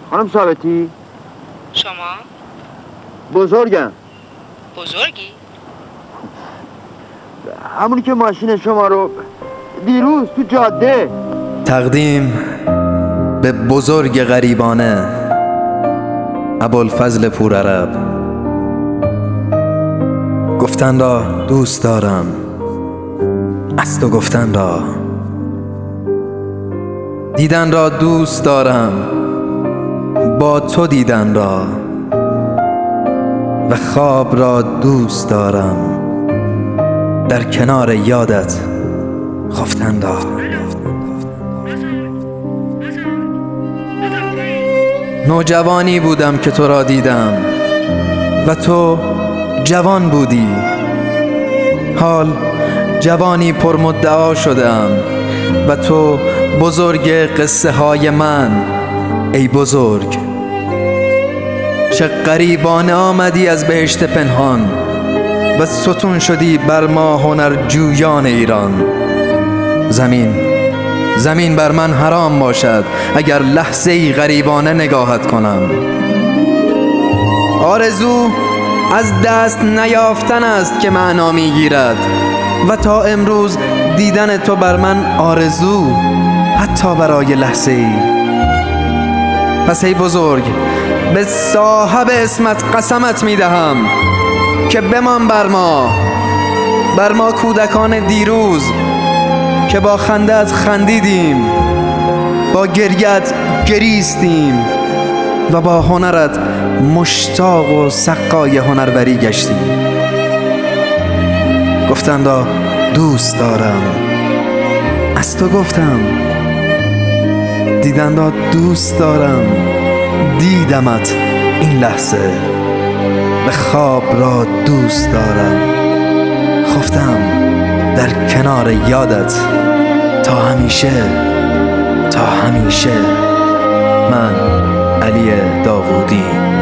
خانم ثابتی؟ شما؟ بزرگم. بزرگی؟ همونی که ماشین شما رو دیروز تو جاده. تقدیم به بزرگ غریبانه ابوالفضل پورعرب. گفتن را دوست دارم، از تو گفتن را. دیدن را دوست دارم، با تو دیدن را. و خواب را دوست دارم، در کنار یادت خفتن را. نوجوانی بودم که تو را دیدم و تو جوان بودی. حال جوانی پرمدعا شدم و تو بزرگ قصه های من. ای بزرگ، چه غریبانه آمدی از بهشت پنهان و ستون شدی بر ما هنرجویان ایران. زمین بر من حرام باشد اگر لحظه ای غریبانه نگاهت کنم. آرزو از دست نیافتن است که معنا میگیرد و تا امروز دیدن تو بر من آرزو، حتی برای لحظه ای. پس ای بزرگ، به صاحب اسمت قسمت میدهم که بمان بر ما کودکان دیروز که با خندت خندیدیم، با گریت گریستیم و با هنرت مشتاق و سقای هنروری گشتیم. گفتن را دوست دارم، از تو گفتم. دیدن را دوست دارم، دیدمت این لحظه. و خواب را دوست دارم، خفتم در کنار یادت تا همیشه. من علی داوودی.